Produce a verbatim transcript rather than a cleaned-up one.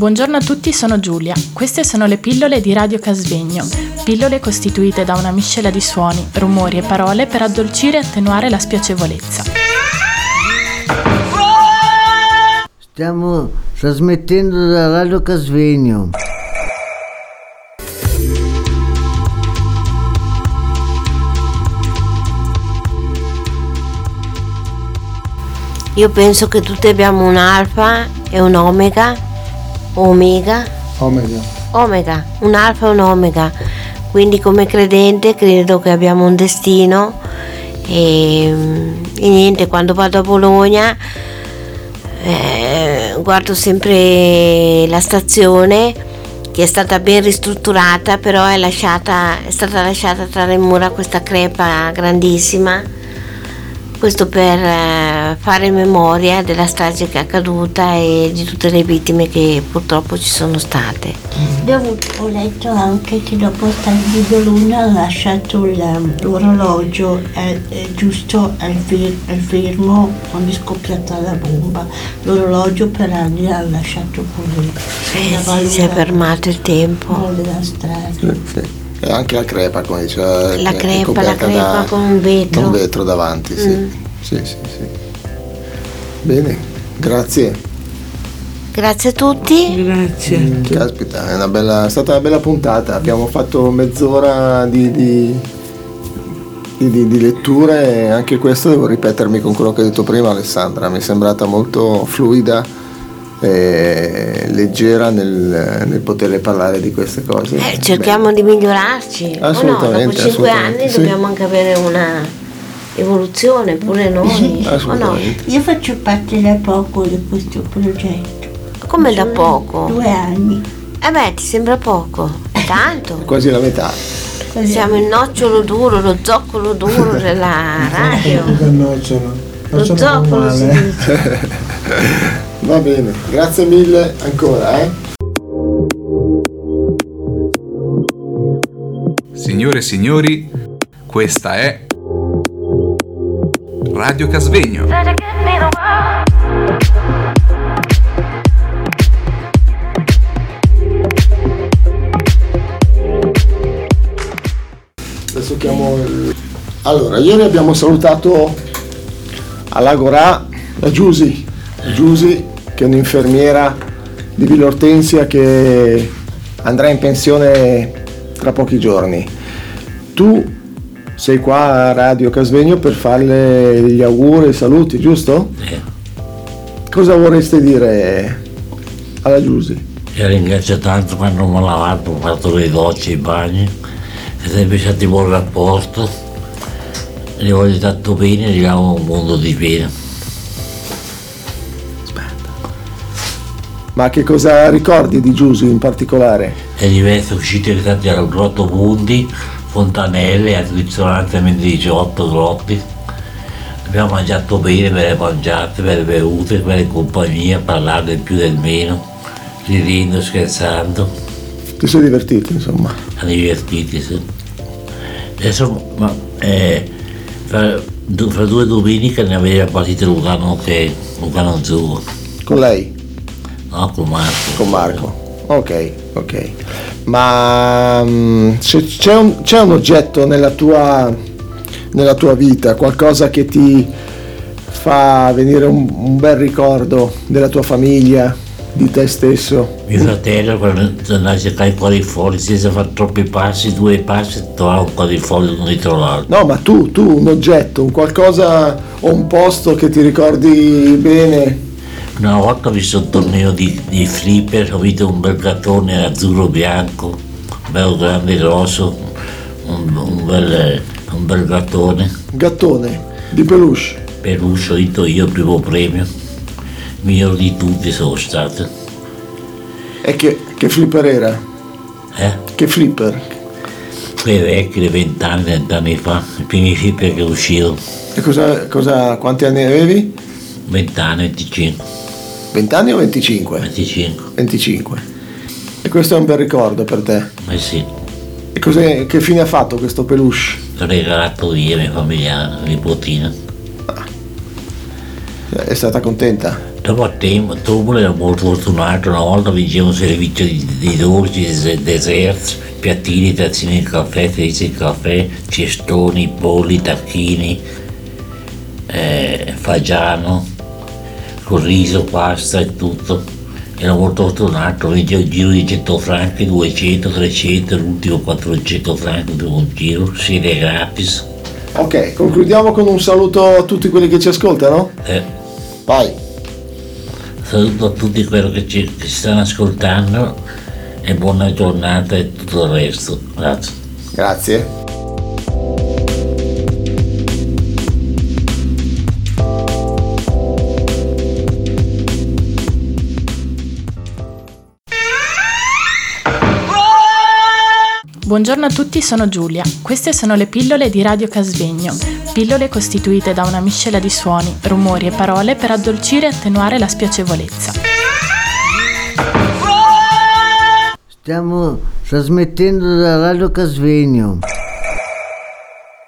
Buongiorno a tutti, sono Giulia. Queste sono le pillole di Radio Casvegno. Pillole costituite da una miscela di suoni, rumori e parole per addolcire e attenuare la spiacevolezza. Stiamo trasmettendo da Radio Casvegno. Io penso che tutti abbiamo un alfa e un omega, omega, Omega. omega, un alfa e un omega. Quindi come credente credo che abbiamo un destino e, e niente, quando vado a Bologna eh, guardo sempre la stazione che è stata ben ristrutturata, però è, lasciata, è stata lasciata tra le mura questa crepa grandissima. Questo per eh, fare memoria della strage che è accaduta e di tutte le vittime che purtroppo ci sono state. Io ho letto anche che dopo Stalin di Luna ha lasciato l'orologio eh, eh, giusto al, fir- al fermo quando è scoppiata la bomba. L'orologio per anni l'ha lasciato così. Eh, sì, si è fermato il tempo. Della strage. Sì, sì. E anche la crepa, come diceva. La che è crepa, la coperta crepa da, con un vetro. da un vetro davanti, sì. Mm. Sì, sì, sì. Bene, grazie. Grazie a tutti. Grazie. Mm, caspita, è, una bella, è stata una bella puntata. Abbiamo fatto mezz'ora di, di, di, di, di letture e anche questo devo ripetermi con quello che hai detto prima, Alessandra. Mi è sembrata molto fluida e leggera nel, nel poter parlare di queste cose. Eh, cerchiamo Bene. di migliorarci. Assolutamente, O no? Dopo cinque assolutamente, anni sì. dobbiamo anche avere una evoluzione, pure noi. O no? Assolutamente. Io faccio parte da poco di questo progetto. Come da Sono poco? Due anni. Eh beh, ti sembra poco? Tanto. Quasi la metà. Siamo il nocciolo duro, lo zoccolo duro della radio. Nocciolo. Lo Nocciolo zoccolo si normale. dice. Va bene, grazie mille ancora, eh. Signore e signori, questa è Radio Casvegno. Adesso chiamo il... Allora, ieri abbiamo salutato all'Agorà la Giusy, Giusy che è un'infermiera di Villa Ortensia che andrà in pensione tra pochi giorni. Tu sei qua a Radio Casvegno per farle gli auguri e i saluti, giusto? Sì. Cosa vorreste dire alla Giusy? Io ringrazio tanto quando mi ho lavato, ho fatto le docce, i bagni, siete sempre stati buon rapporto, li voglio tanto bene, gli auguro un mondo di bene. Ma che cosa ricordi di Giusy in particolare? Le diverse uscite che stati al Grotto Bundi, Fontanelle, al ristorante diciotto Grotti. Abbiamo mangiato bene, belle mangiate, belle bevute, belle compagnie, parlare del più del meno, ridendo, scherzando. Ti sei divertito, insomma? A divertiti, sì. Adesso, ma, eh, fra, fra due domeniche ne aveva partite Lugano che Lugano Azzurro. Con lei? No, con Marco. Con Marco. Ok, ok. Ma um, c'è, c'è, un, c'è un oggetto nella tua, nella tua vita, qualcosa che ti fa venire un, un bel ricordo della tua famiglia, di te stesso? Mio fratello quando andava a cercare i quadrifogli senza fare troppi passi, due passi, trovava un quadrifoglio non dietro l'altro. No, ma tu, tu, un oggetto, un qualcosa o un posto che ti ricordi bene? Una volta ho visto un torneo di, di flipper, ho visto un bel gattone azzurro-bianco, bello grande, grosso, un, un, bel, un bel gattone. Gattone, di peluche. Peluche, ho vinto io il primo premio, miglior di tutti sono stato. E che, che flipper era? Eh? Che flipper? Quei vecchi, dei vent'anni, vent'anni fa, i primi flipper che uscirono. E cosa, cosa, quanti anni avevi? vent'anni, venticinque. venti anni o venticinque? venticinque. venticinque. E questo è un bel ricordo per te? Eh sì. E cos'è, che fine ha fatto questo peluche? L'ho regalato io, mia famiglia, nipotina. È stata contenta? Dopo a tempo, dopo ero molto fortunato, una volta vincevo un servizio di, di dolci, di desserts, piattini, tazzini di caffè, fezzi di caffè, cestoni, polli, tacchini, eh, fagiano, con riso, pasta e tutto. Ero molto fortunato, vincevo il giro di cento franchi, duecento, trecento, l'ultimo quattrocento franchi per un giro, siete gratis. Ok, concludiamo con un saluto a tutti quelli che ci ascoltano. Eh, Vai. Saluto a tutti quelli che ci, che ci stanno ascoltando e buona giornata e tutto il resto. Grazie. Grazie. Buongiorno a tutti, sono Giulia. Queste sono le pillole di Radio Casvegno. Pillole costituite da una miscela di suoni, rumori e parole per addolcire e attenuare la spiacevolezza. Stiamo trasmettendo da Radio Casvegno.